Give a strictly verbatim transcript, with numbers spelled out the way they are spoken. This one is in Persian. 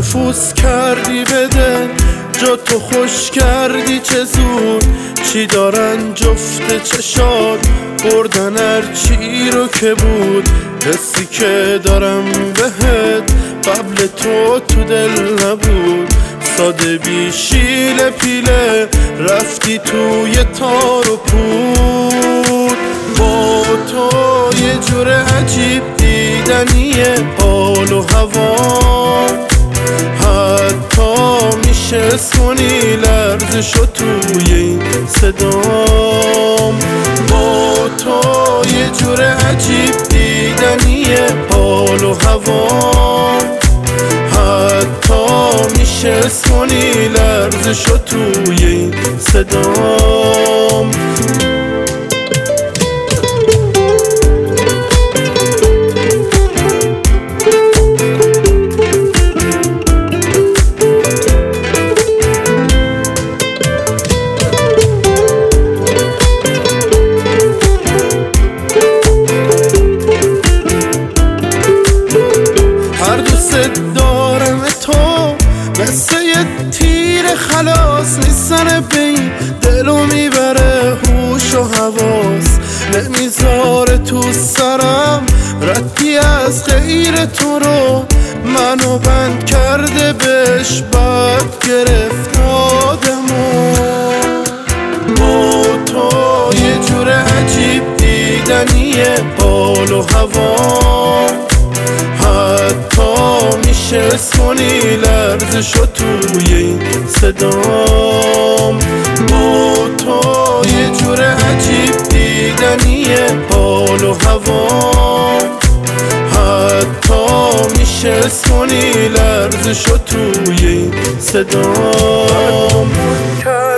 نفوذ کردی بده جا تو خوش کردی چه زود چی دارن جفت چشات بردن هرچی رو که بود حسی که دارم بهت قبل تو تو دل نبود ساده بی شیله پیله رفتی توی تار و پود با تو یه جور عجیب دیدنیه حال و هوا حتی میشه اسمونی لرزشو توی این صدام با تو یه جور عجیب دیدنیه حال و هوا حتی میشه اسمونی لرزشو توی این صدام دارم تو مثل یه تیر خلاص نیستن بین دلو میبره هوش و حواس نمیذاره تو سرم ردی از غیر تو رو منو بند کرده بهش بد گرفت آدمو با تو یه جور عجیب دیدنیه حال و هوا حتی میشه اسمونی لرزشو توی این صدام با تو یه جور عجیب دیدنیه حال و هوا حتی میشه اسمونی لرزشو توی این صدام